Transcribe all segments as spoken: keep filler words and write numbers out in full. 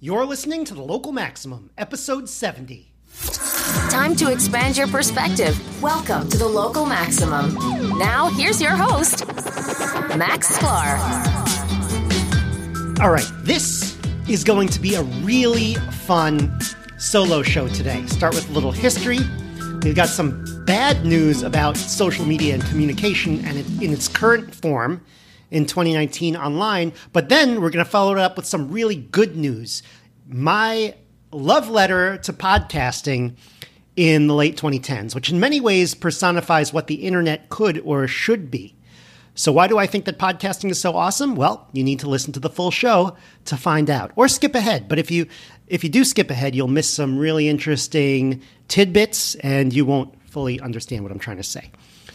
You're listening to The Local Maximum, episode seventy. Time to expand your perspective. Welcome to The Local Maximum. Now, here's your host, Max Sklar. All right, this is going to be a really fun solo show today. Start with a little history. We've got some bad news about social media and communication and it, in its current form in twenty nineteen online, but then we're going to follow it up with some really good news. My love letter to podcasting in the late twenty tens, which in many ways personifies what the internet could or should be. So why do I think that podcasting is so awesome? Well, you need to listen to the full show to find out, or skip ahead. But if you if you do skip ahead, you'll miss some really interesting tidbits and you won't fully understand what I'm trying to say.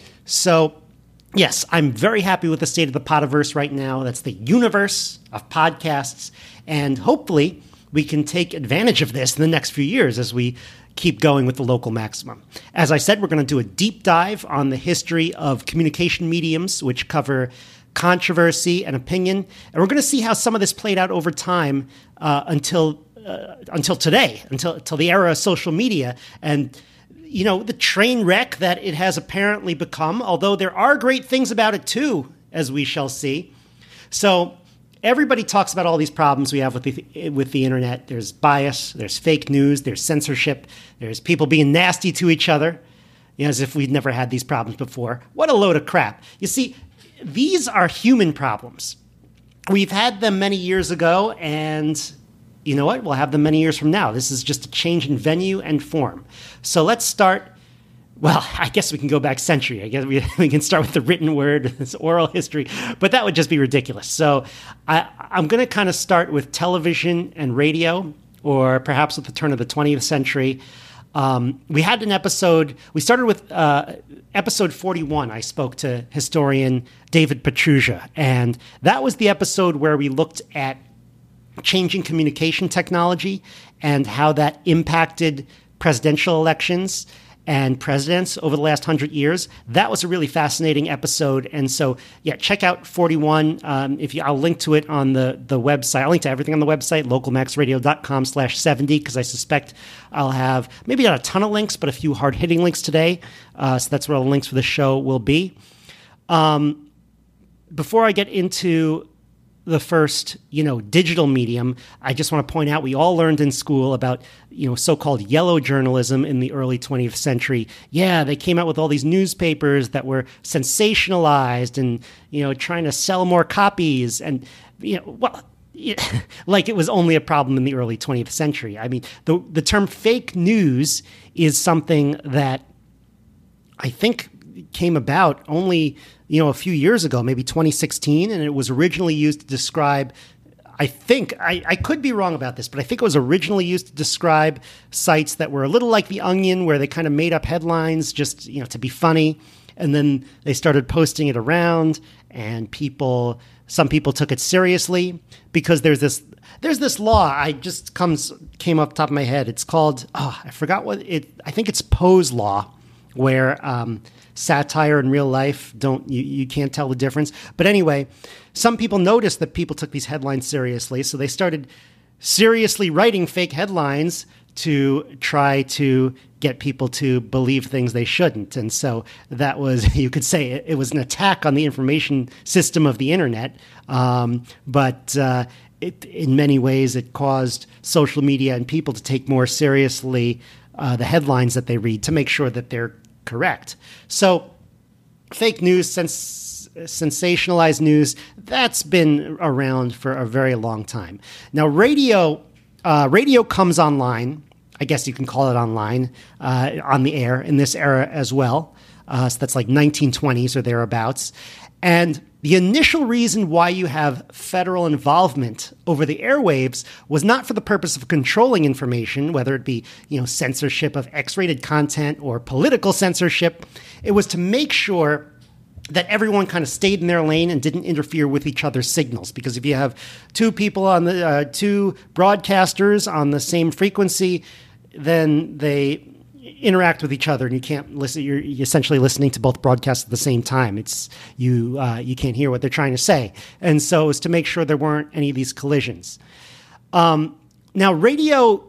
So yes, I'm very happy with the state of the Podiverse right now. That's the universe of podcasts. And hopefully we can take advantage of this in the next few years as we keep going with the Local Maximum. As I said, we're going to do a deep dive on the history of communication mediums, which cover controversy and opinion. And we're going to see how some of this played out over time uh, until uh, until today, until, until the era of social media. And you know, the train wreck that it has apparently become, although there are great things about it too, as we shall see. So everybody talks about all these problems we have with the with the internet. There's bias, there's fake news, there's censorship, there's people being nasty to each other, you know, as if we'd never had these problems before. What a load of crap. You see, these are human problems. We've had them many years ago, and you know what? We'll have them many years from now. This is just a change in venue and form. So let's start. Well, I guess we can go back century. I guess we, we can start with the written word, this oral history, but that would just be ridiculous. So I, I'm going to kind of start with television and radio, or perhaps at the turn of the twentieth century. Um, we had an episode, we started with uh, episode forty-one. I spoke to historian David Pietrusza, and that was the episode where we looked at changing communication technology and how that impacted presidential elections and presidents over the last hundred years. That was a really fascinating episode. And so, yeah, check out forty-one. Um, if you, I'll link to it on the, the website. I'll link to everything on the website, localmaxradio.com slash 70, because I suspect I'll have maybe not a ton of links, but a few hard-hitting links today. Uh, so that's where all the links for the show will be. Um, before I get into the first, you know, digital medium, I just want to point out we all learned in school about, you know, so-called yellow journalism in the early twentieth century. Yeah, they came out with all these newspapers that were sensationalized and, you know, trying to sell more copies. And, you know, well, like it was only a problem in the early twentieth century. I mean, the the term fake news is something that I think came about only, you know, a few years ago, maybe twenty sixteen, and it was originally used to describe, I think, I, I could be wrong about this, but I think it was originally used to describe sites that were a little like The Onion, where they kind of made up headlines just, you know, to be funny, and then they started posting it around, and people, some people took it seriously, because there's this, there's this law, I just comes, came off the top of my head, it's called, oh, I forgot what it, I think it's Poe's Law, where um, satire and real life don't, you, you can't tell the difference. But anyway, some people noticed that people took these headlines seriously, so they started seriously writing fake headlines to try to get people to believe things they shouldn't. And so that was, you could say, it, it was an attack on the information system of the internet. Um, but uh, it, in many ways, it caused social media and people to take more seriously uh, the headlines that they read to make sure that they're correct. So fake news, sens- sensationalized news, that's been around for a very long time. Now, radio, uh, radio comes online, I guess you can call it online, uh, on the air in this era as well. Uh, so that's like nineteen twenties or thereabouts. And the initial reason why you have federal involvement over the airwaves was not for the purpose of controlling information, whether it be, you know, censorship of X-rated content or political censorship. It was to make sure that everyone kind of stayed in their lane and didn't interfere with each other's signals. Because if you have two people on the, uh, two broadcasters on the same frequency, then they interact with each other, and you can't listen. You're essentially listening to both broadcasts at the same time. It's you. Uh, you can't hear what they're trying to say, and so it's to make sure there weren't any of these collisions. Um, now radio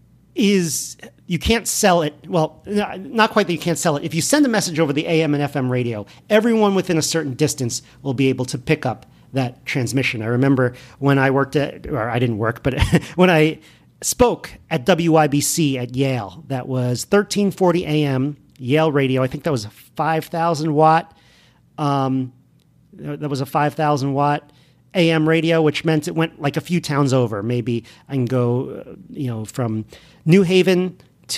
is, you can't sell it. Well, not quite that you can't sell it. If you send a message over the A M and F M radio, everyone within a certain distance will be able to pick up that transmission. I remember when I worked at, or I didn't work, but when I spoke at W I B C at Yale, that was thirteen forty A M, Yale radio. I think that was a five thousand watt, um, that was a five thousand watt A M radio, which meant it went like a few towns over. Maybe I can go, uh, you know, from New Haven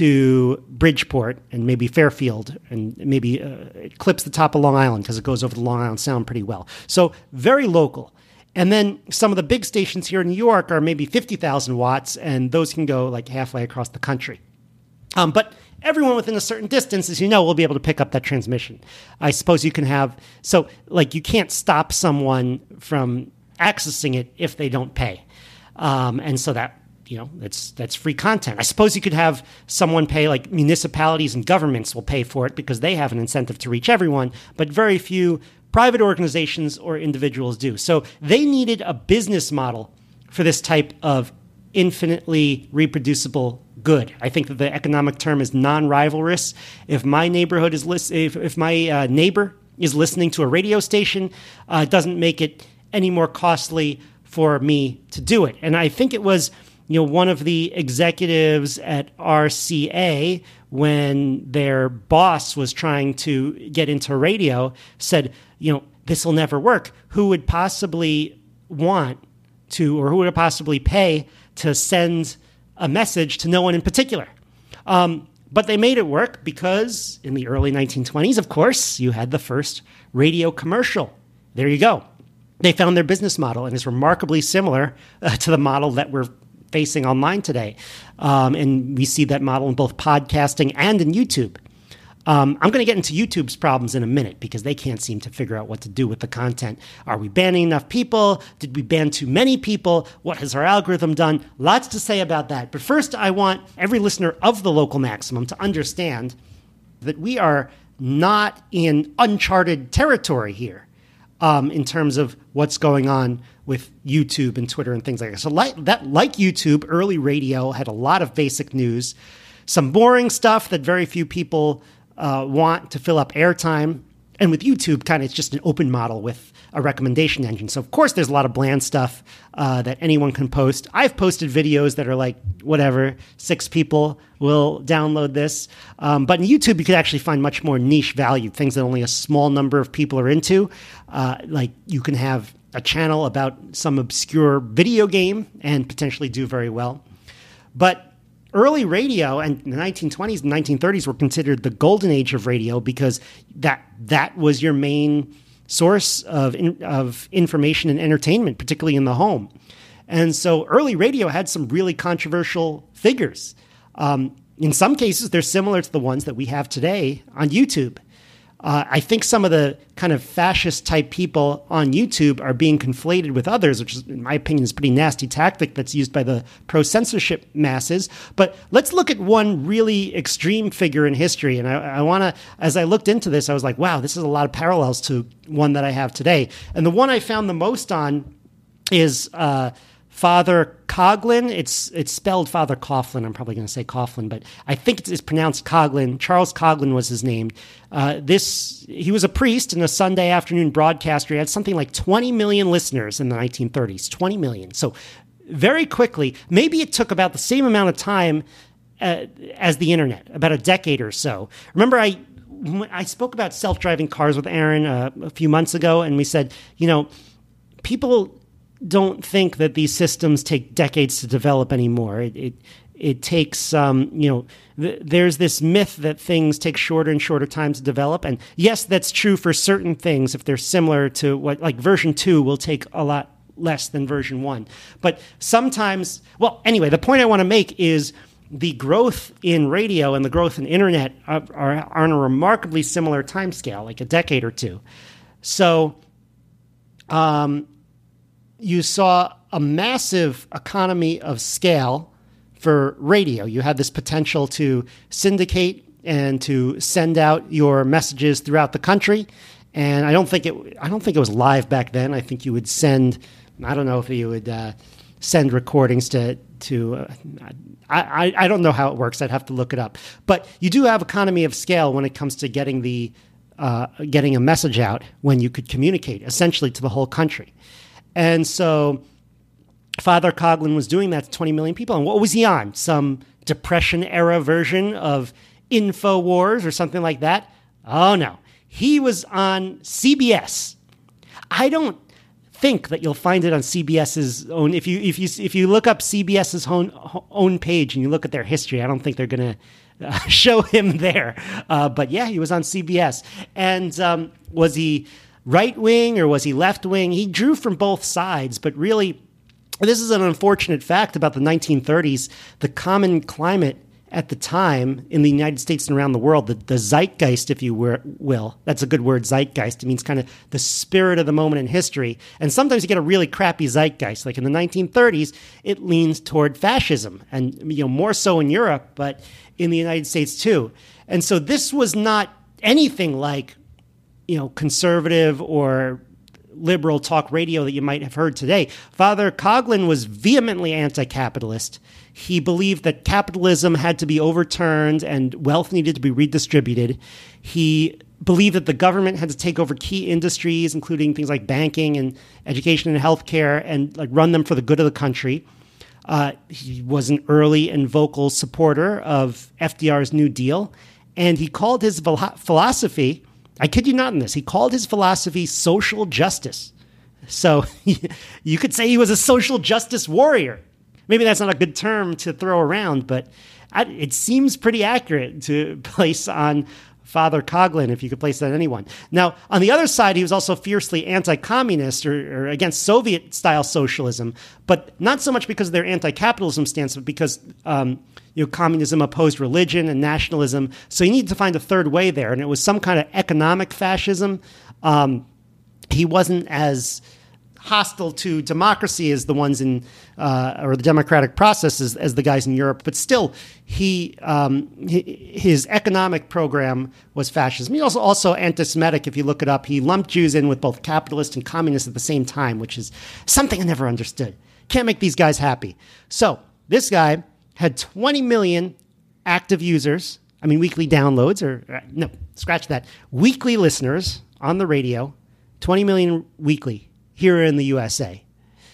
to Bridgeport and maybe Fairfield, and maybe uh, it clips the top of Long Island because it goes over the Long Island Sound pretty well. So very local. And then some of the big stations here in New York are maybe fifty thousand watts, and those can go like halfway across the country. Um, but everyone within a certain distance, as you know, will be able to pick up that transmission. I suppose you can have, so like you can't stop someone from accessing it if they don't pay. Um, and so that, you know, that's that's free content. I suppose you could have someone pay, like municipalities and governments will pay for it because they have an incentive to reach everyone, but very few private organizations or individuals do. So they needed a business model for this type of infinitely reproducible good. I think that the economic term is non-rivalrous. If my neighborhood is lis- if, if my uh, neighbor is listening to a radio station, uh, it doesn't make it any more costly for me to do it. And I think it was, you know, one of the executives at R C A, when their boss was trying to get into radio, said, you know, this will never work. Who would possibly want to, or who would possibly pay to send a message to no one in particular? Um, but they made it work because in the early nineteen twenties, of course, you had the first radio commercial. There you go. They found their business model, and it's remarkably similar uh, to the model that we're facing online today. Um, and we see that model in both podcasting and in YouTube. Um, I'm going to get into YouTube's problems in a minute because they can't seem to figure out what to do with the content. Are we banning enough people? Did we ban too many people? What has our algorithm done? Lots to say about that. But first, I want every listener of the Local Maximum to understand that we are not in uncharted territory here. Um, in terms of what's going on with YouTube and Twitter and things like that. So like that, like YouTube, early radio had a lot of basic news, some boring stuff that very few people uh, want to fill up airtime. And with YouTube, kind of, it's just an open model with a recommendation engine. So, of course, there's a lot of bland stuff uh, that anyone can post. I've posted videos that are like, whatever, six people will download this. Um, but in YouTube, you could actually find much more niche value, things that only a small number of people are into. Uh, like you can have a channel about some obscure video game and potentially do very well. But early radio and the nineteen twenties and nineteen thirties were considered the golden age of radio because that that was your main source of in, of information and entertainment, particularly in the home. And so early radio had some really controversial figures. Um, in some cases, they're similar to the ones that we have today on YouTube. Uh, I think some of the kind of fascist type people on YouTube are being conflated with others, which is, in my opinion, is a pretty nasty tactic that's used by the pro-censorship masses. But let's look at one really extreme figure in history. And I, I want to, as I looked into this, I was like, wow, this is a lot of parallels to one that I have today. And the one I found the most on is uh, Father Coughlin. It's it's spelled Father Coughlin. I'm probably going to say Coughlin, but I think it's, it's pronounced Coughlin. Charles Coughlin was his name. Uh, this he was a priest and a Sunday afternoon broadcaster. He had something like twenty million listeners in the nineteen thirties. twenty million. So very quickly, maybe it took about the same amount of time uh, as the internet, about a decade or so. Remember, I I spoke about self-driving cars with Aaron uh, a few months ago, and we said, you know, people don't think that these systems take decades to develop anymore. It it, it takes, um, you know, th- there's this myth that things take shorter and shorter time to develop. And yes, that's true for certain things. If they're similar to what, like version two will take a lot less than version one. But sometimes, well, anyway, the point I want to make is the growth in radio and the growth in internet are, are, are on a remarkably similar timescale, like a decade or two. So, um, you saw a massive economy of scale for radio. You had this potential to syndicate and to send out your messages throughout the country. And I don't think it I don't think it was live back then. I think you would send, I don't know if you would uh, send recordings to to, uh, I, I, I don't know how it works. I'd have to look it up. But you do have economy of scale when it comes to getting the uh, getting a message out when you could communicate essentially to the whole country. And so Father Coughlin was doing that to twenty million people. And what was he on? Some Depression era version of InfoWars or something like that? Oh, no. He was on C B S. I don't think that you'll find it on CBS's own. If you if you if you look up CBS's own own page and you look at their history, I don't think they're going to uh, show him there. Uh, but yeah, he was on C B S. And um, was he right wing or was he left wing? He drew from both sides, but really, this is an unfortunate fact about the nineteen thirties. The common climate at the time in the United States and around the world, the, the zeitgeist, if you will, that's a good word, zeitgeist. It means kind of the spirit of the moment in history. And sometimes you get a really crappy zeitgeist. Like in the nineteen thirties, it leans toward fascism, and you know more so in Europe, but in the United States too. And so this was not anything like, you know, conservative or liberal talk radio that you might have heard today. Father Coughlin was vehemently anti-capitalist. He believed that capitalism had to be overturned and wealth needed to be redistributed. He believed that the government had to take over key industries, including things like banking and education and healthcare, and like run them for the good of the country. Uh, he was an early and vocal supporter of F D R's New Deal, and he called his philosophy, I kid you not in this, he called his philosophy social justice. So you could say he was a social justice warrior. Maybe that's not a good term to throw around, but it seems pretty accurate to place on Father Coughlin, if you could place that on anyone. Now, on the other side, he was also fiercely anti-communist or, or against Soviet-style socialism, but not so much because of their anti-capitalism stance, but because um, you know, communism opposed religion and nationalism. So you need to find a third way there, and it was some kind of economic fascism. Um, he wasn't as hostile to democracy as the ones in, uh, or the democratic process as, as the guys in Europe, but still, he, um, he his economic program was fascism. He also also anti-Semitic. If you look it up, he lumped Jews in with both capitalist and communist at the same time, which is something I never understood. Can't make these guys happy. So this guy had twenty million active users. I mean, weekly downloads, or uh, no, scratch that. Weekly listeners on the radio, twenty million weekly here in the U S A.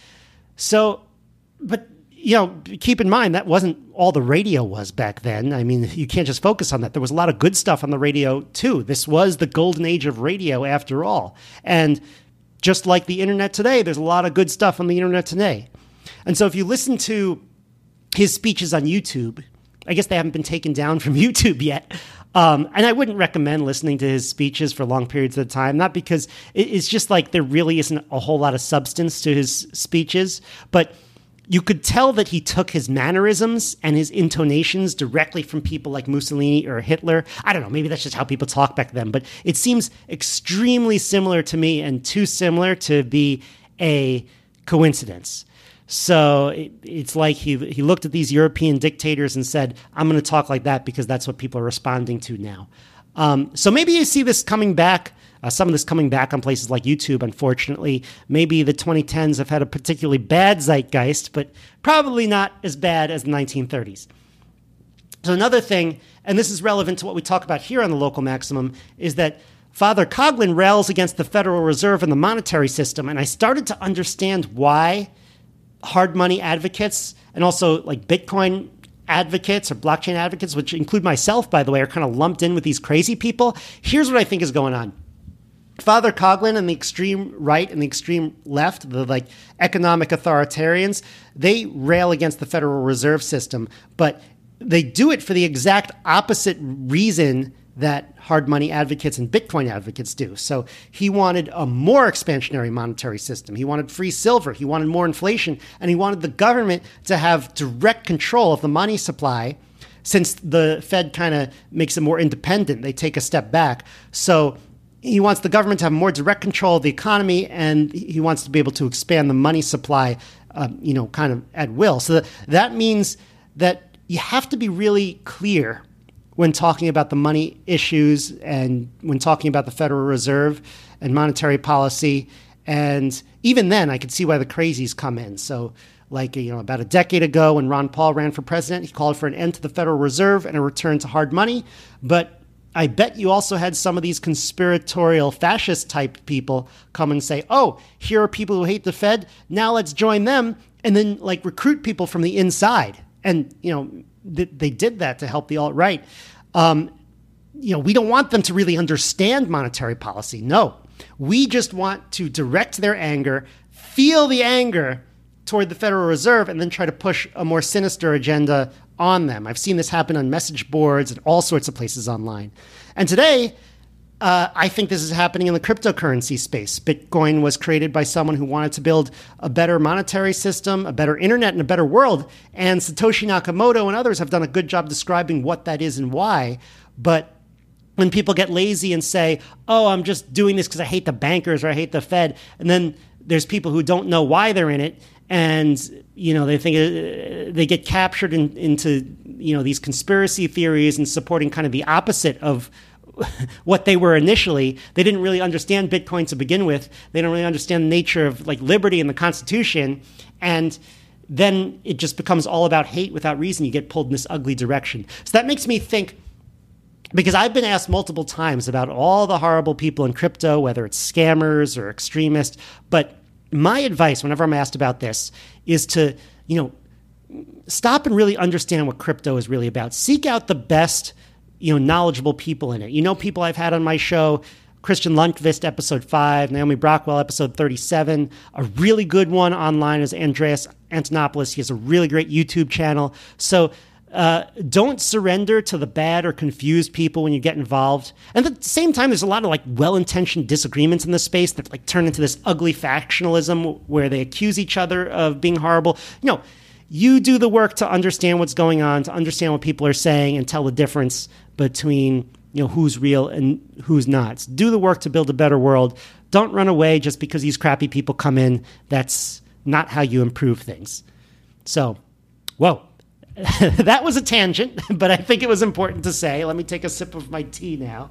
So, but, you know, keep in mind, that wasn't all the radio was back then. I mean, you can't just focus on that. There was a lot of good stuff on the radio, too. This was the golden age of radio, after all. And just like the internet today, there's a lot of good stuff on the internet today. And so if you listen to his speeches on YouTube, I guess they haven't been taken down from YouTube yet. Um, and I wouldn't recommend listening to his speeches for long periods of time, not because it's just like there really isn't a whole lot of substance to his speeches, but you could tell that he took his mannerisms and his intonations directly from people like Mussolini or Hitler. I don't know, maybe that's just how people talk back then, but it seems extremely similar to me and too similar to be a coincidence. So it, it's like he he looked at these European dictators and said, I'm going to talk like that because that's what people are responding to now. Um, so maybe you see this coming back, uh, some of this coming back on places like YouTube, unfortunately. Maybe the twenty tens have had a particularly bad zeitgeist, but probably not as bad as the nineteen thirties. So another thing, and this is relevant to what we talk about here on the Local Maximum, is that Father Coughlin rails against the Federal Reserve and the monetary system, and I started to understand why hard money advocates and also like Bitcoin advocates or blockchain advocates, which include myself, by the way, are kind of lumped in with these crazy people. Here's what I think is going on. Father Coughlin and the extreme right and the extreme left, the like economic authoritarians, they rail against the Federal Reserve System, but they do it for the exact opposite reason that hard money advocates and Bitcoin advocates do. So he wanted a more expansionary monetary system. He wanted free silver. He wanted more inflation. And he wanted the government to have direct control of the money supply, since the Fed kind of makes it more independent. They take a step back. So he wants the government to have more direct control of the economy, and he wants to be able to expand the money supply, um, you know, kind of at will. So that, that means that you have to be really clear when talking about the money issues and when talking about the Federal Reserve and monetary policy. And even then, I could see why the crazies come in. So Like, you know, about a decade ago when Ron Paul ran for president, he called for an end to the Federal Reserve and a return to hard money. But I bet you also had some of these conspiratorial fascist type people come and say, oh, here are people who hate the Fed. Now let's join them, and then like recruit people from the inside. And, you know, th- they did that to help the alt-right. Um, you know, we don't want them to really understand monetary policy. No, we just want to direct their anger, feel the anger toward the Federal Reserve, and then try to push a more sinister agenda on them. I've seen this happen on message boards and all sorts of places online. And today, uh, I think this is happening in the cryptocurrency space. Bitcoin was created by someone who wanted to build a better monetary system, a better internet, and a better world. And Satoshi Nakamoto and others have done a good job describing what that is and why. But when people get lazy and say, oh, I'm just doing this because I hate the bankers or I hate the Fed, and then there's people who don't know why they're in it, and, you know, they think uh, they get captured in, into, you know, these conspiracy theories and supporting kind of the opposite of what they were initially. They didn't really understand Bitcoin to begin with. They don't really understand the nature of like liberty and the Constitution. And then it just becomes all about hate without reason. You get pulled in this ugly direction. So that makes me think, because I've been asked multiple times about all the horrible people in crypto, whether it's scammers or extremists, but my advice whenever I'm asked about this is to, you know, stop and really understand what crypto is really about. Seek out the best, you know, knowledgeable people in it. You know, people I've had on my show, Christian Lundqvist, episode five, Naomi Brockwell, episode thirty-seven. A really good one online is Andreas Antonopoulos. He has a really great YouTube channel. So Uh, don't surrender to the bad or confused people when you get involved. And at the same time, there's a lot of like well-intentioned disagreements in this space that like turn into this ugly factionalism where they accuse each other of being horrible. You know, you do the work to understand what's going on, to understand what people are saying, and tell the difference between, you know, who's real and who's not. So do the work to build a better world. Don't run away just because these crappy people come in. That's not how you improve things. So, whoa. That was a tangent, but I think it was important to say. Let me take a sip of my tea now.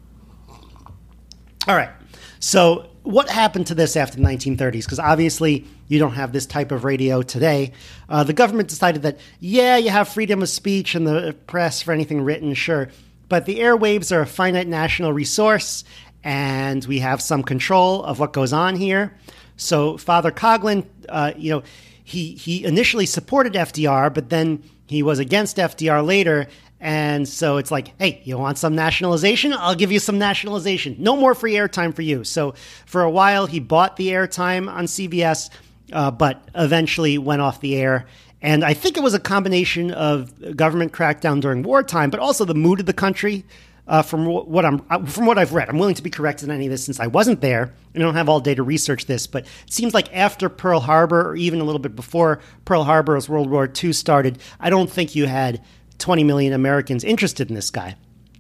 All right. So what happened to this after the nineteen thirties? Because obviously you don't have this type of radio today. Uh, the government decided that, yeah, you have freedom of speech and the press for anything written, sure. But the airwaves are a finite national resource, and we have some control of what goes on here. So Father Coughlin, uh, you know, He he initially supported F D R, but then he was against F D R later. And so it's like, hey, you want some nationalization? I'll give you some nationalization. No more free airtime for you. So for a while, he bought the airtime on C B S, uh, but eventually went off the air. And I think it was a combination of government crackdown during wartime, but also the mood of the country. Uh, from what I'm, from what I've read, I'm willing to be corrected on any of this since I wasn't there. I don't have all day to research this, but it seems like after Pearl Harbor, or even a little bit before Pearl Harbor, as World War Two started, I don't think you had twenty million Americans interested in this guy.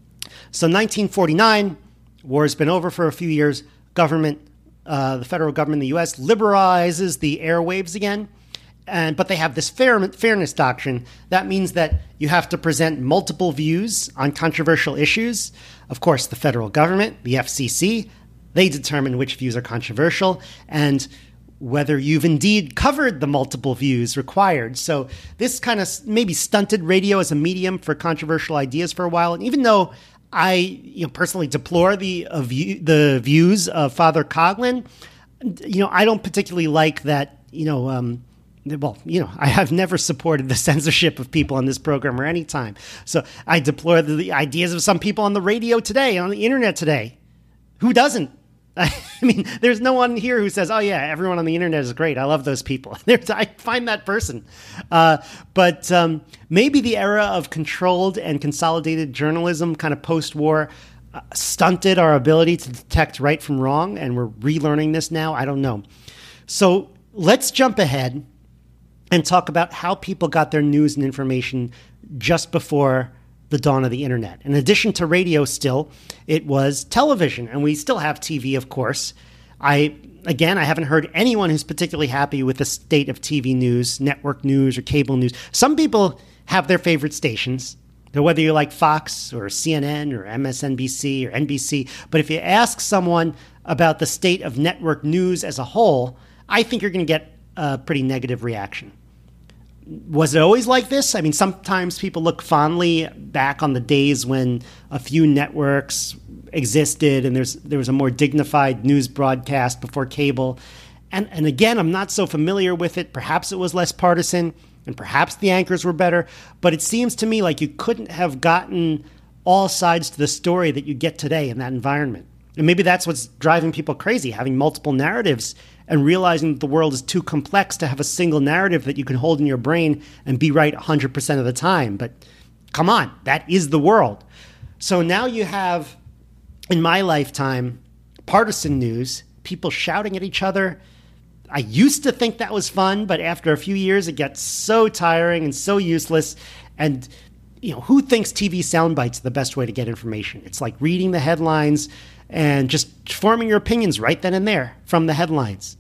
So nineteen forty-nine, war's been over for a few years. Government, uh, the federal government in the U S liberalizes the airwaves again. And, but they have this fair, fairness doctrine. That means that you have to present multiple views on controversial issues. Of course, the federal government, the F C C, they determine which views are controversial and whether you've indeed covered the multiple views required. So this kind of maybe stunted radio as a medium for controversial ideas for a while. And even though I, you know, personally deplore the uh, view, the views of Father Coughlin, you know, I don't particularly like that, you know, um, well, you know, I have never supported the censorship of people on this program or any time. So I deplore the, the ideas of some people on the radio today, on the internet today. Who doesn't? I mean, there's no one here who says, oh, yeah, everyone on the internet is great. I love those people. There's, I find that person. Uh, but um, maybe the era of controlled and consolidated journalism kind of post-war uh, stunted our ability to detect right from wrong, and we're relearning this now. I don't know. So let's jump ahead and talk about how people got their news and information just before the dawn of the internet. In addition to radio still, it was television, and we still have T V, of course. I, again, I haven't heard anyone who's particularly happy with the state of T V news, network news, or cable news. Some people have their favorite stations, whether you like Fox or C N N or M S N B C or N B C. But if you ask someone about the state of network news as a whole, I think you're going to get a pretty negative reaction. was it always like this? I mean, sometimes people look fondly back on the days when a few networks existed and there's there was a more dignified news broadcast before cable. And and again, I'm not so familiar with it. Perhaps it was less partisan and perhaps the anchors were better. But it seems to me like you couldn't have gotten all sides to the story that you get today in that environment. And maybe that's what's driving people crazy, having multiple narratives and realizing that the world is too complex to have a single narrative that you can hold in your brain and be right one hundred percent of the time. But come on, that is the world. So now you have, in my lifetime, partisan news, people shouting at each other. I used to think that was fun, but after a few years, it gets so tiring and so useless. And you know, who thinks T V sound bites are the best way to get information? It's like reading the headlines and just forming your opinions right then and there from the headlines.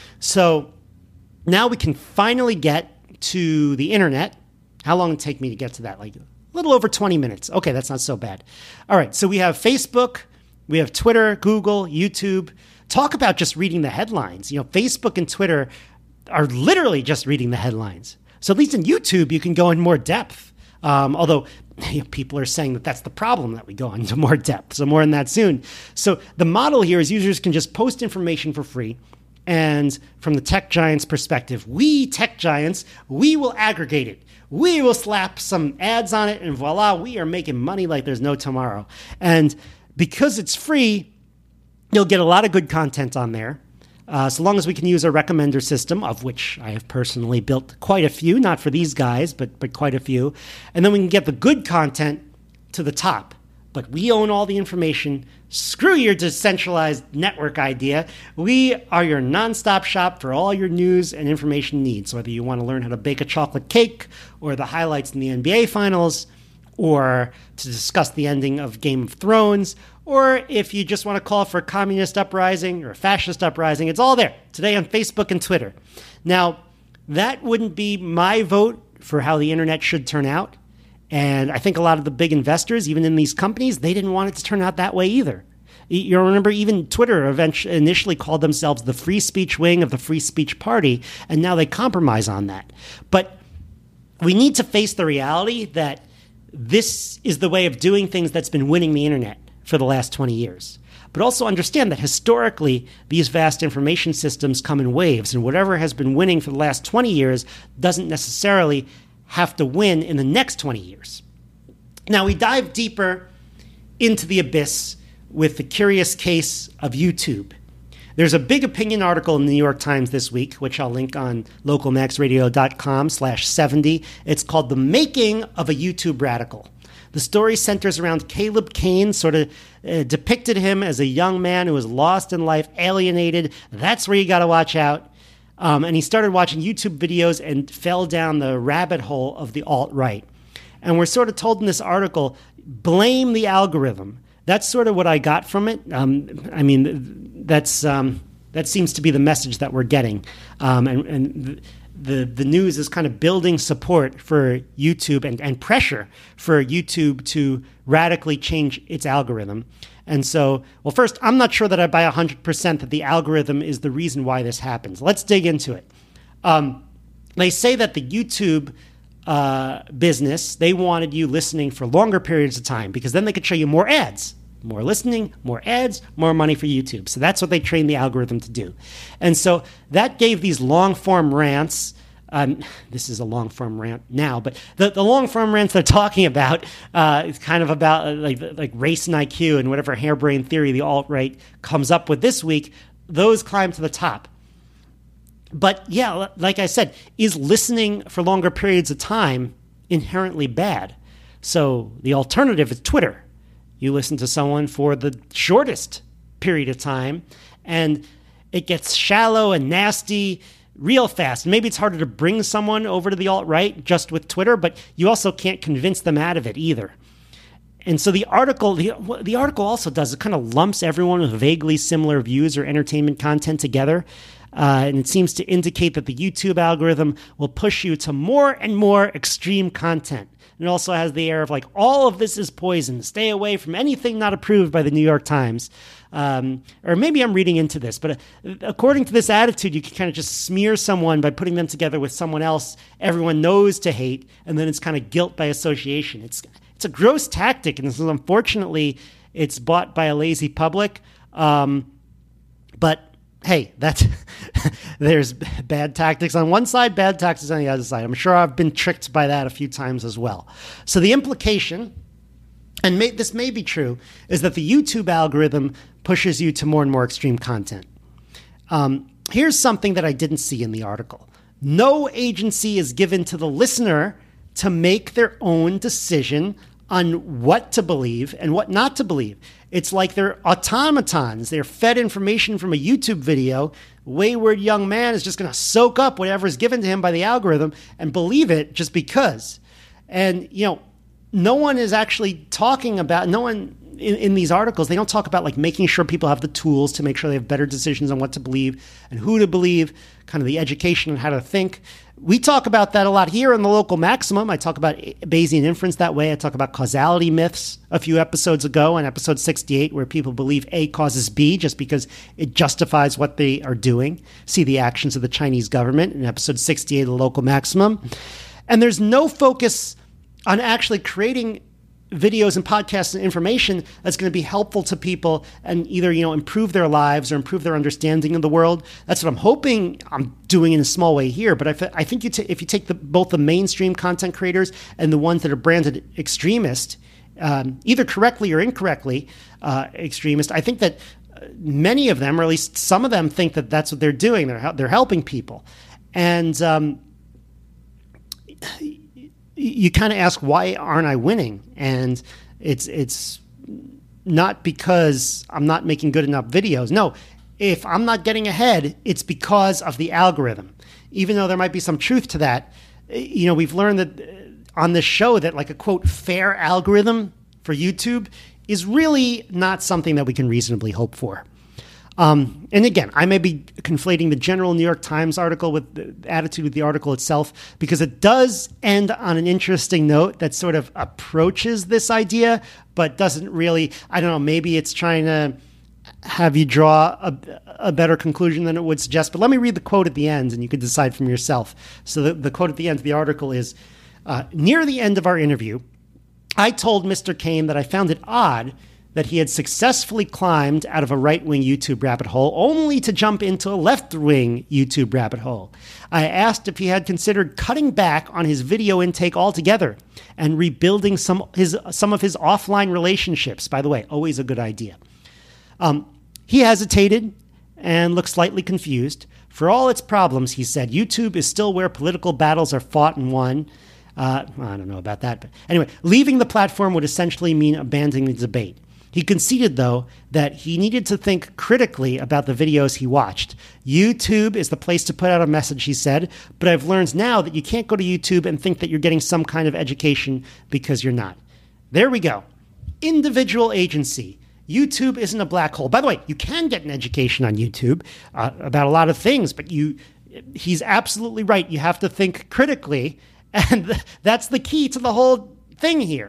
So now we can finally get to the internet. How long did it take me to get to that? Like a little over twenty minutes. Okay, that's not so bad. All right, so we have Facebook, we have Twitter, Google, YouTube. Talk about just reading the headlines. You know, Facebook and Twitter are literally just reading the headlines. So at least in YouTube, you can go in more depth. Um, although you know, people are saying that that's the problem, that we go into more depth. So more on that soon. So the model here is users can just post information for free. And from the tech giants' perspective, we tech giants, we will aggregate it. We will slap some ads on it and voila, we are making money like there's no tomorrow. And because it's free, you'll get a lot of good content on there. Uh, so long as we can use a recommender system, of which I have personally built quite a few, not for these guys, but but quite a few. And then we can get the good content to the top. But we own all the information. Screw your decentralized network idea. We are your nonstop shop for all your news and information needs, whether you want to learn how to bake a chocolate cake or the highlights in the N B A Finals, or to discuss the ending of Game of Thrones, or if you just want to call for a communist uprising or a fascist uprising, it's all there today on Facebook and Twitter. Now, that wouldn't be my vote for how the internet should turn out. And I think a lot of the big investors, even in these companies, they didn't want it to turn out that way either. You remember even Twitter eventually initially called themselves the free speech wing of the free speech party, and now they compromise on that. But we need to face the reality that this is the way of doing things that's been winning the internet for the last twenty years. But also understand that historically, these vast information systems come in waves, and whatever has been winning for the last twenty years doesn't necessarily have to win in the next twenty years. Now, we dive deeper into the abyss with the curious case of YouTube. There's a big opinion article in the New York Times this week, which I'll link on localmaxradio.com slash 70. It's called The Making of a YouTube Radical. The story centers around Caleb Cain, sort of uh, depicted him as a young man who was lost in life, alienated. That's where you got to watch out. Um, and he started watching YouTube videos and fell down the rabbit hole of the alt-right. And we're sort of told in this article, blame the algorithm. That's sort of what I got from it. Um, I mean, that's um, that seems to be the message that we're getting. Um, and and the, the news is kind of building support for YouTube and, and pressure for YouTube to radically change its algorithm. And so, well, first, I'm not sure that I buy one hundred percent that the algorithm is the reason why this happens. Let's dig into it. Um, they say that the YouTube uh, business, they wanted you listening for longer periods of time because then they could show you more ads. More listening, more ads, more money for YouTube. So that's what they trained the algorithm to do. And so that gave these long-form rants. Um, this is a long-form rant now, but the, the long-form rants they're talking about uh, is kind of about uh, like like race and I Q and whatever harebrained theory the alt-right comes up with this week. Those climb to the top. But yeah, like I said, is listening for longer periods of time inherently bad? So the alternative is Twitter. You listen to someone for the shortest period of time, and it gets shallow and nasty real fast. Maybe it's harder to bring someone over to the alt-right just with Twitter, but you also can't convince them out of it either. And so the article, the, the article also does, it kind of lumps everyone with vaguely similar views or entertainment content together. Uh, and it seems to indicate that the YouTube algorithm will push you to more and more extreme content. It also has the air of like, all of this is poison. Stay away from anything not approved by the New York Times. Um, or maybe I'm reading into this, but uh, according to this attitude, you can kind of just smear someone by putting them together with someone else everyone knows to hate, and then it's kind of guilt by association. It's it's a gross tactic, and this is, unfortunately, it's bought by a lazy public. Um, but hey, that's there's bad tactics on one side, bad tactics on the other side. I'm sure I've been tricked by that a few times as well. So the implication, and may, this may be true, is that the YouTube algorithm pushes you to more and more extreme content. Um, here's something that I didn't see in the article. No agency is given to the listener to make their own decision on what to believe and what not to believe. It's like they're automatons. They're fed information from a YouTube video. Wayward young man is just going to soak up whatever is given to him by the algorithm and believe it just because. And, you know, no one is actually talking about, no one in, in these articles, they don't talk about like making sure people have the tools to make sure they have better decisions on what to believe and who to believe, kind of the education on how to think. We talk about that a lot here in the Local Maximum. I talk about Bayesian inference that way. I talk about causality myths a few episodes ago on episode sixty-eight, where people believe A causes B just because it justifies what they are doing. See the actions of the Chinese government in episode sixty-eight of the Local Maximum. And there's no focus on actually creating videos and podcasts and information that's going to be helpful to people and either, you know, improve their lives or improve their understanding of the world. That's what I'm hoping I'm doing in a small way here. But I, I think you t- if you take the, both the mainstream content creators and the ones that are branded extremist, um, either correctly or incorrectly uh, extremist, I think that many of them, or at least some of them, think that that's what they're doing. They're they're helping people, and um, you kind of ask, why aren't I winning? And it's it's not because I'm not making good enough videos. No, if I'm not getting ahead, it's because of the algorithm. Even though there might be some truth to that, you know, we've learned that on this show that like a, quote, fair algorithm for YouTube is really not something that we can reasonably hope for. Um, and again, I may be conflating the general New York Times article with the attitude with the article itself, because it does end on an interesting note that sort of approaches this idea, but doesn't really, I don't know, maybe it's trying to have you draw a, a better conclusion than it would suggest. But let me read the quote at the end and you can decide from yourself. So the, the quote at the end of the article is, uh, near the end of our interview, I told Mister Kane that I found it odd that he had successfully climbed out of a right-wing YouTube rabbit hole only to jump into a left-wing YouTube rabbit hole. I asked if he had considered cutting back on his video intake altogether and rebuilding some his some of his offline relationships. By the way, always a good idea. Um, he hesitated and looked slightly confused. For all its problems, he said, YouTube is still where political battles are fought and won. Uh, I don't know about that, but anyway, leaving the platform would essentially mean abandoning the debate. He conceded, though, that he needed to think critically about the videos he watched. YouTube is the place to put out a message, he said, but I've learned now that you can't go to YouTube and think that you're getting some kind of education because you're not. There we go. Individual agency. YouTube isn't a black hole. By the way, you can get an education on YouTube uh, about a lot of things, but you, he's absolutely right. You have to think critically, and that's the key to the whole thing here.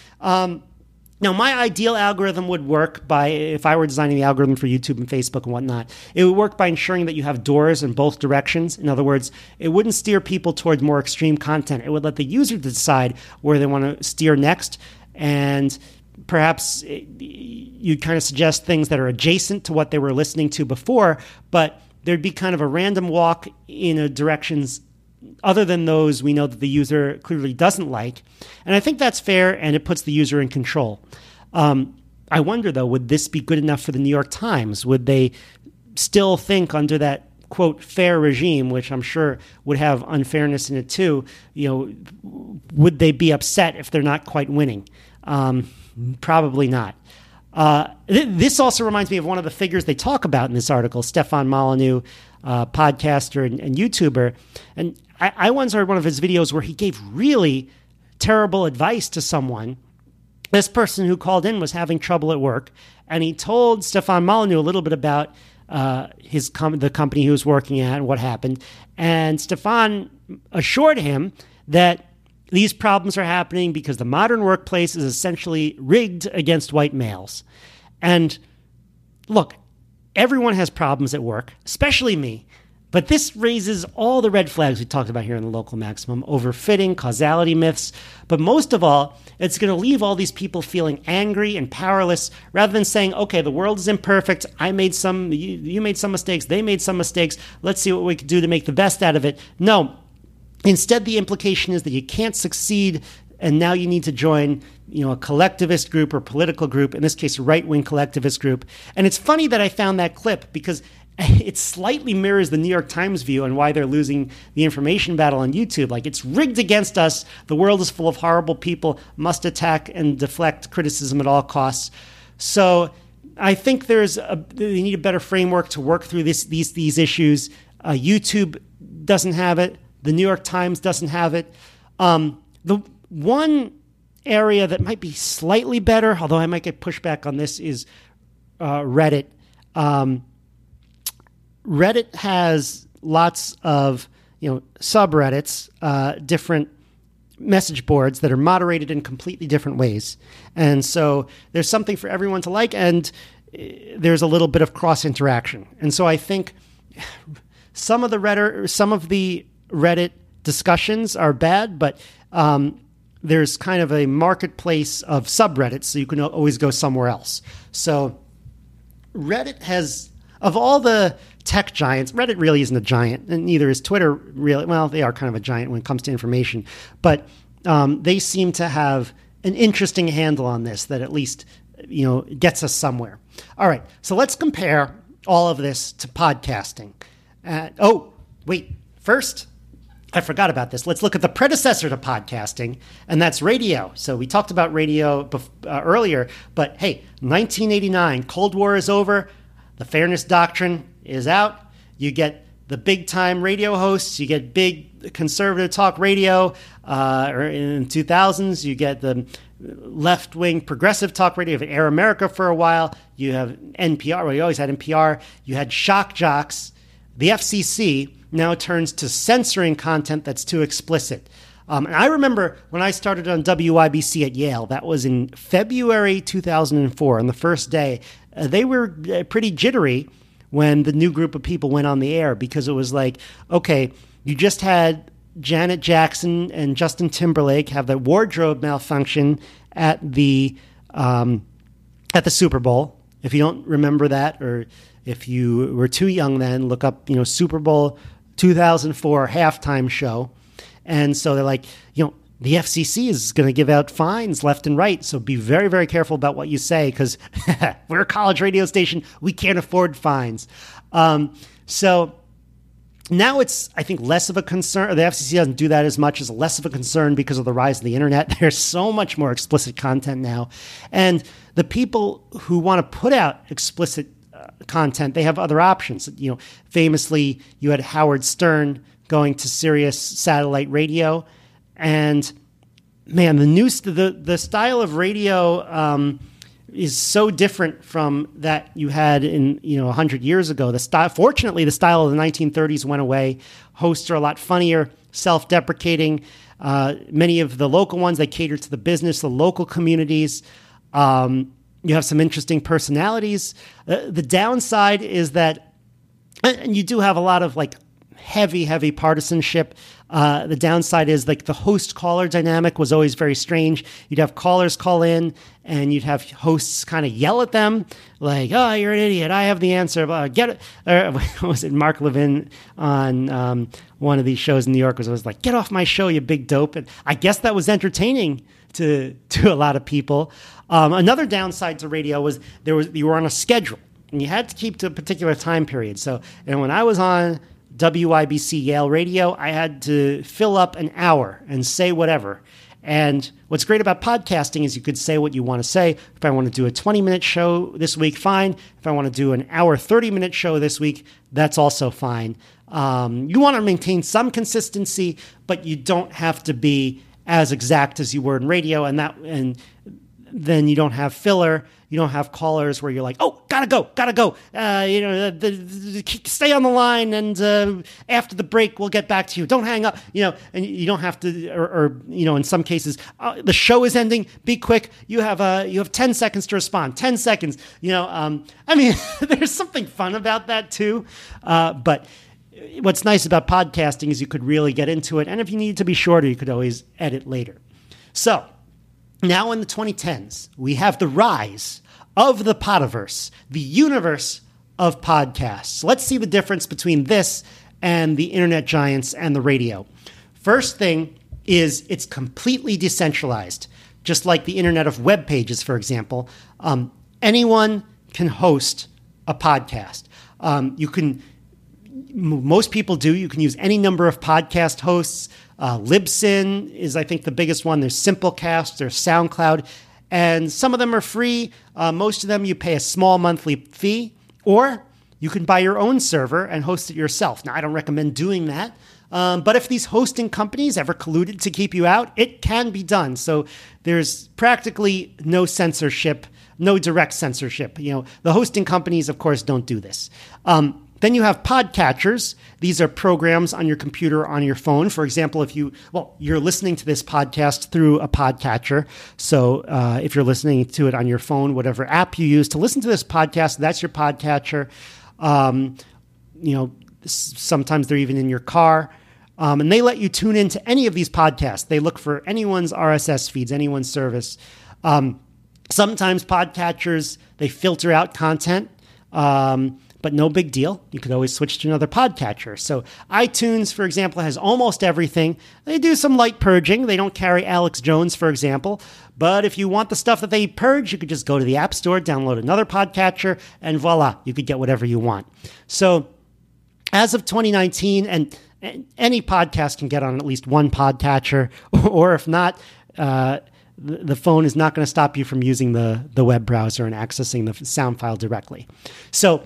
Um, Now, my ideal algorithm would work by, if I were designing the algorithm for YouTube and Facebook and whatnot, it would work by ensuring that you have doors in both directions. In other words, it wouldn't steer people towards more extreme content. It would let the user decide where they want to steer next. And perhaps you'd kind of suggest things that are adjacent to what they were listening to before, but there'd be kind of a random walk in a directions other than those we know that the user clearly doesn't like. And I think that's fair, and it puts the user in control. Um, I wonder, though, would this be good enough for the New York Times? Would they still think under that, quote, fair regime, which I'm sure would have unfairness in it too, you know, would they be upset if they're not quite winning? Um, probably not. Uh, th- this also reminds me of one of the figures they talk about in this article, Stefan Molyneux, uh, podcaster and, and YouTuber. And I, I once heard one of his videos where he gave really terrible advice to someone. This person who called in was having trouble at work, and he told Stefan Molyneux a little bit about uh, his com- the company he was working at and what happened. And Stefan assured him that these problems are happening because the modern workplace is essentially rigged against white males. And look, everyone has problems at work, especially me. But this raises all the red flags we talked about here in the Local Maximum: overfitting, causality myths. But most of all, it's going to leave all these people feeling angry and powerless, rather than saying, okay, the world is imperfect. I made some, you, you made some mistakes. They made some mistakes. Let's see what we can do to make the best out of it. No. Instead, the implication is that you can't succeed, and now you need to join, you know, a collectivist group or political group, in this case, a right-wing collectivist group. And it's funny that I found that clip, because it slightly mirrors the New York Times view on why they're losing the information battle on YouTube. Like, it's rigged against us. The world is full of horrible people, must attack and deflect criticism at all costs. So I think there's a, they need a better framework to work through this, these, these issues. Uh, YouTube doesn't have it. The New York Times doesn't have it. Um, the one area that might be slightly better, although I might get pushback on this, is uh, Reddit. Um, Reddit has lots of, you know, subreddits, uh, different message boards that are moderated in completely different ways. And so there's something for everyone to like, and there's a little bit of cross interaction. And so I think some of the Reddit, some of the Reddit discussions are bad, but um, there's kind of a marketplace of subreddits, so you can always go somewhere else. So Reddit has, of all the tech giants, Reddit really isn't a giant, and neither is Twitter really. Well, they are kind of a giant when it comes to information, but um, they seem to have an interesting handle on this that at least, you know, gets us somewhere. All right, so let's compare all of this to podcasting. Uh, oh, wait, first, I forgot about this. Let's look at the predecessor to podcasting, and that's radio. So we talked about radio bef- uh, earlier, but hey, nineteen eighty-nine, Cold War is over, the Fairness Doctrine is out. You get the big-time radio hosts. You get big conservative talk radio. Uh, or in the two thousands, you get the left-wing progressive talk radio. You have Air America for a while. You have N P R. Well, you always had N P R. You had shock jocks. The F C C now turns to censoring content that's too explicit. Um, and I remember when I started on W I B C at Yale, that was in February two thousand four, on the first day, uh, they were uh, pretty jittery when the new group of people went on the air, because it was like, okay, you just had Janet Jackson and Justin Timberlake have the wardrobe malfunction at the um, at the Super Bowl. If you don't remember that, or if you were too young then, look up, you know, Super Bowl two thousand four halftime show. And so they're like, you know, the F C C is going to give out fines left and right. So be very, very careful about what you say, because we're a college radio station. We can't afford fines. Um, so now it's, I think, less of a concern. The F C C doesn't do that as much. It's less of a concern because of the rise of the internet. There's so much more explicit content now. And the people who want to put out explicit uh, content, they have other options. You know, famously, you had Howard Stern going to Sirius satellite radio. And man, the new st- the the style of radio um, is so different from that you had in, you know, a hundred years ago. The style, fortunately, the style of the nineteen thirties went away. Hosts are a lot funnier, self-deprecating. Uh, many of the local ones, they cater to the business, the local communities. Um, you have some interesting personalities. Uh, the downside is that, and you do have a lot of like heavy, heavy partisanship. Uh, the downside is like the host-caller dynamic was always very strange. You'd have callers call in, and you'd have hosts kind of yell at them, like, "Oh, you're an idiot! I have the answer. Uh, get it!" Or was it Mark Levin on um, one of these shows in New York? Was always like, "Get off my show, you big dope!" And I guess that was entertaining to to a lot of people. Um, another downside to radio was there was you were on a schedule, and you had to keep to a particular time period. So, and when I was on W I B C Yale Radio, I had to fill up an hour and say whatever. And what's great about podcasting is you could say what you want to say. If I want to do a twenty-minute show this week, fine. If I want to do an hour, thirty-minute show this week, that's also fine. Um, you want to maintain some consistency, but you don't have to be as exact as you were in radio. And that and then you don't have filler. You don't have callers where you're like, oh, gotta go, gotta go. Uh, you know, the, the, the, stay on the line, and uh, after the break, we'll get back to you. Don't hang up. You know, and you don't have to, or, or you know, in some cases, uh, the show is ending. Be quick. You have uh, you have ten seconds to respond. Ten seconds. You know, um, I mean, there's something fun about that too. Uh, but what's nice about podcasting is you could really get into it, and if you need to be shorter, you could always edit later. So now in the twenty tens, we have the rise of the Podiverse, the universe of podcasts. Let's see the difference between this and the internet giants and the radio. First thing is it's completely decentralized, just like the internet of web pages, for example. Um, anyone can host a podcast. Um, you can, most people do. You can use any number of podcast hosts. Uh, Libsyn is, I think, the biggest one. There's Simplecast, there's SoundCloud. And some of them are free. Uh, most of them you pay a small monthly fee, or you can buy your own server and host it yourself. Now, I don't recommend doing that. Um, but if these hosting companies ever colluded to keep you out, it can be done. So there's practically no censorship, no direct censorship. You know, the hosting companies, of course, don't do this. Um, Then you have podcatchers. These are programs on your computer or on your phone. For example, if you, well, you're listening to this podcast through a podcatcher. So uh, if you're listening to it on your phone, whatever app you use to listen to this podcast, that's your podcatcher. Um, you know, sometimes they're even in your car. Um, and they let you tune into any of these podcasts. They look for anyone's R S S feeds, anyone's service. Um, sometimes podcatchers, they filter out content. Um, But no big deal. You could always switch to another podcatcher. So iTunes, for example, has almost everything. They do some light purging. They don't carry Alex Jones, for example. But if you want the stuff that they purge, you could just go to the App Store, download another podcatcher, and voila, you could get whatever you want. So as of twenty nineteen, and, and any podcast can get on at least one podcatcher, or, or if not, uh, the, the phone is not going to stop you from using the, the web browser and accessing the sound file directly. So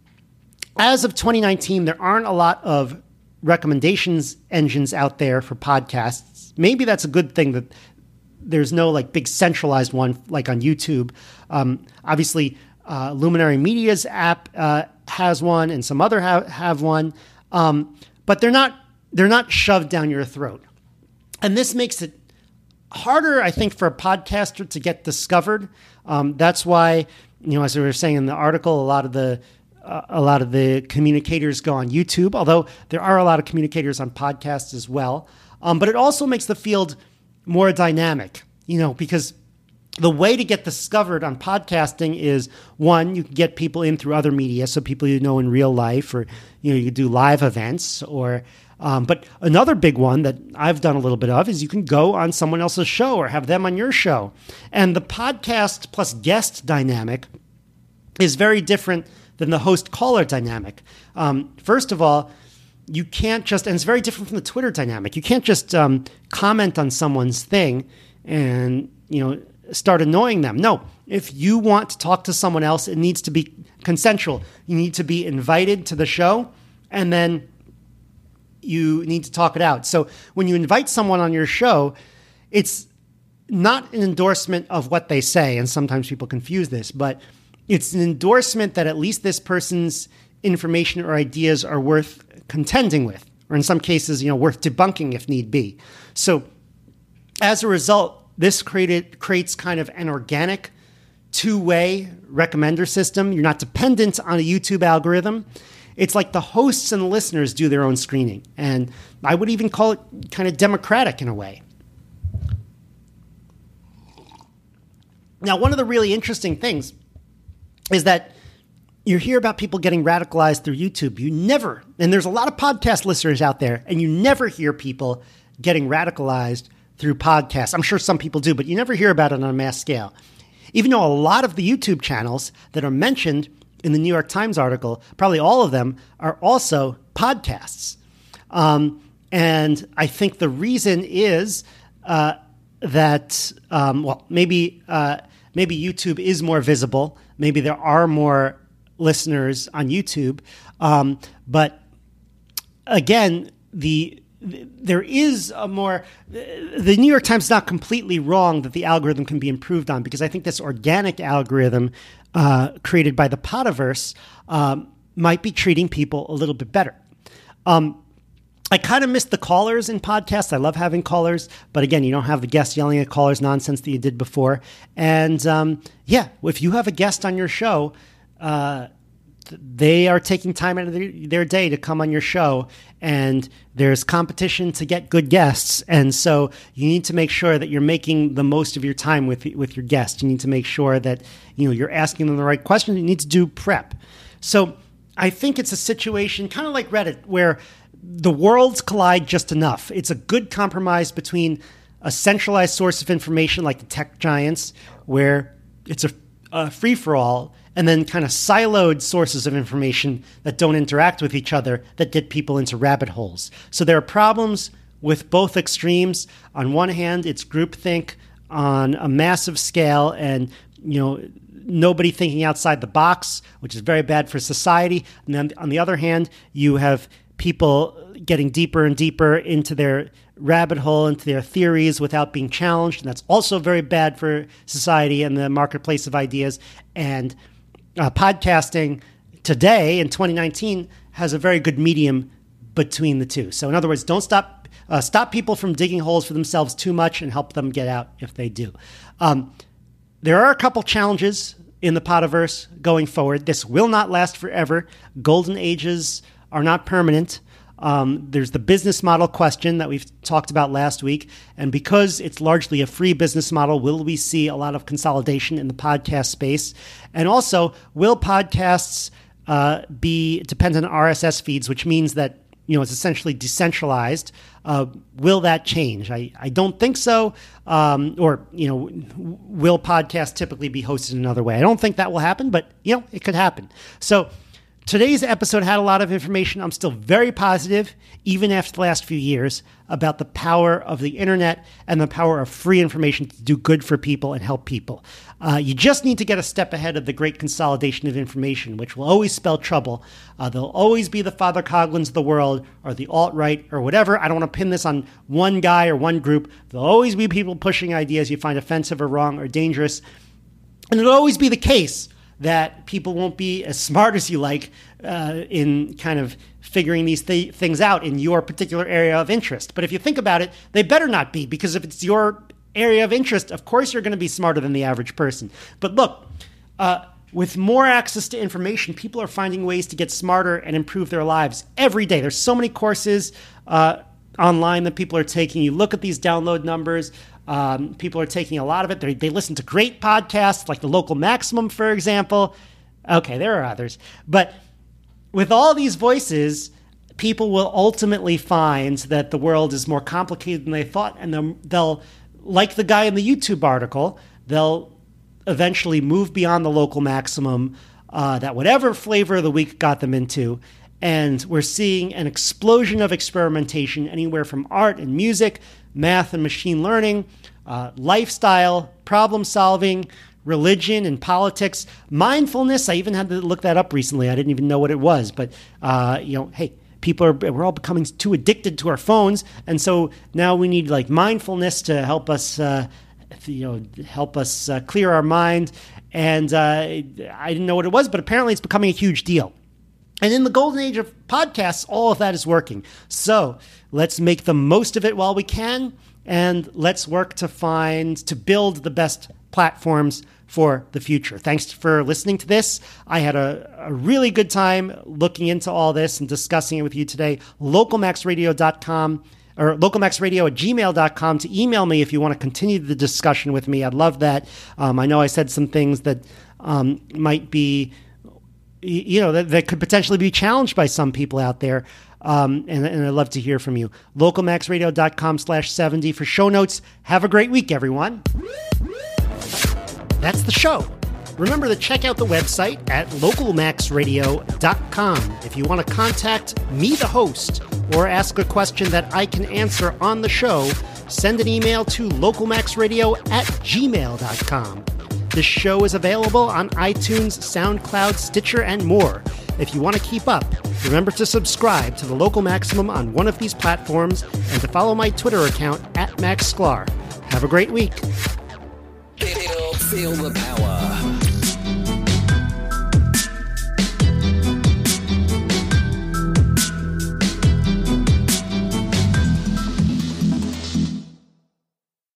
as of twenty nineteen, there aren't a lot of recommendations engines out there for podcasts. Maybe that's a good thing that there's no like big centralized one like on YouTube. Um, obviously, uh, Luminary Media's app uh, has one, and some other ha- have one, um, but they're not they're not shoved down your throat, and this makes it harder, I think, for a podcaster to get discovered. Um, that's why, you know, as we were saying in the article, a lot of the Uh, a lot of the communicators go on YouTube, although there are a lot of communicators on podcasts as well. Um, but it also makes the field more dynamic, you know, because the way to get discovered on podcasting is, one, you can get people in through other media, so people you know in real life, or, you know, you do live events, or, um, but another big one that I've done a little bit of is you can go on someone else's show or have them on your show. And the podcast plus guest dynamic is very different than the host-caller dynamic. Um, first of all, you can't just, and it's very different from the Twitter dynamic, you can't just um, comment on someone's thing and, you know, start annoying them. No, if you want to talk to someone else, it needs to be consensual. You need to be invited to the show, and then you need to talk it out. So when you invite someone on your show, it's not an endorsement of what they say, and sometimes people confuse this, but it's an endorsement that at least this person's information or ideas are worth contending with, or in some cases, you know, worth debunking if need be. So as a result, this created creates kind of an organic two-way recommender system. You're not dependent on a YouTube algorithm. It's like the hosts and the listeners do their own screening. And I would even call it kind of democratic in a way. Now, one of the really interesting things is that you hear about people getting radicalized through YouTube. You never, and there's a lot of podcast listeners out there, and you never hear people getting radicalized through podcasts. I'm sure some people do, but you never hear about it on a mass scale. Even though a lot of the YouTube channels that are mentioned in the New York Times article, probably all of them are also podcasts. Um, and I think the reason is uh, that, um, well, maybe uh, maybe YouTube is more visible. Maybe there are more listeners on YouTube. Um, but again, the there is a more, the New York Times is not completely wrong that the algorithm can be improved on, because I think this organic algorithm uh, created by the Podiverse um, might be treating people a little bit better. Um, I kind of miss the callers in podcasts. I love having callers, but again, you don't have the guests yelling at callers nonsense that you did before. And um, yeah, if you have a guest on your show, uh, they are taking time out of their, their day to come on your show, and there's competition to get good guests. And so you need to make sure that you're making the most of your time with with your guests. You need to make sure that, you know, you're asking them the right questions. You need to do prep. So I think it's a situation kind of like Reddit, where the worlds collide just enough. It's a good compromise between a centralized source of information like the tech giants, where it's a, a free-for-all, and then kind of siloed sources of information that don't interact with each other that get people into rabbit holes. So there are problems with both extremes. On one hand, it's groupthink on a massive scale, and, you know, nobody thinking outside the box, which is very bad for society. And then on the other hand, you have people getting deeper and deeper into their rabbit hole, into their theories without being challenged. And that's also very bad for society and the marketplace of ideas. And uh, podcasting today in twenty nineteen has a very good medium between the two. So in other words, don't stop uh, stop people from digging holes for themselves too much, and help them get out if they do. Um, there are a couple challenges in the Podiverse going forward. This will not last forever. Golden ages are not permanent. Um, there's the business model question that we've talked about last week. And because it's largely a free business model, will we see a lot of consolidation in the podcast space? And also, will podcasts uh, be dependent on R S S feeds, which means that, you know, it's essentially decentralized. Uh, will that change? I, I don't think so. Um, or, you know, will podcasts typically be hosted another way? I don't think that will happen, but, you know, it could happen. So today's episode had a lot of information. I'm still very positive, even after the last few years, about the power of the internet and the power of free information to do good for people and help people. Uh, you just need to get a step ahead of the great consolidation of information, which will always spell trouble. Uh, there'll always be the Father Coughlins of the world, or the alt-right, or whatever. I don't want to pin this on one guy or one group. There'll always be people pushing ideas you find offensive or wrong or dangerous. And it'll always be the case that people won't be as smart as you like uh, in kind of figuring these th- things out in your particular area of interest. But if you think about it, they better not be, because if it's your area of interest, of course you're going to be smarter than the average person. But look, uh, with more access to information, people are finding ways to get smarter and improve their lives every day. There's so many courses uh, online that people are taking. You look at these download numbers. Um, people are taking a lot of it. They, they listen to great podcasts like the Local Maximum, for example. Okay, there are others. But with all these voices, people will ultimately find that the world is more complicated than they thought, and they'll, they'll like the guy in the YouTube article, they'll eventually move beyond the Local Maximum, uh, that whatever flavor of the week got them into. And we're seeing an explosion of experimentation anywhere from art and music, math and machine learning, uh, lifestyle, problem solving, religion and politics, mindfulness. I even had to look that up recently. I didn't even know what it was. But, uh, you know, hey, people are, we're all becoming too addicted to our phones. And so now we need like mindfulness to help us, uh, you know, help us uh, clear our mind. And uh, I didn't know what it was, but apparently it's becoming a huge deal. And in the golden age of podcasts, all of that is working. So let's make the most of it while we can, and let's work to find, to build the best platforms for the future. Thanks for listening to this. I had a, a really good time looking into all this and discussing it with you today. local max radio dot com or local max radio at gmail dot com to email me if you want to continue the discussion with me. I'd love that. Um, I know I said some things that um, might be, you know, that, that could potentially be challenged by some people out there. Um, and, and I'd love to hear from you. local max radio dot com slash seventy for show notes. Have a great week, everyone. That's the show. Remember to check out the website at local max radio dot com if you want to contact me, the host, or ask a question that I can answer on the show. Send an email to local max radio at gmail dot com. This show is available on iTunes, SoundCloud, Stitcher, and more. If you want to keep up, remember to subscribe to the Local Maximum on one of these platforms and to follow my Twitter account at Max Sklar. Have a great week. Feel, feel the power.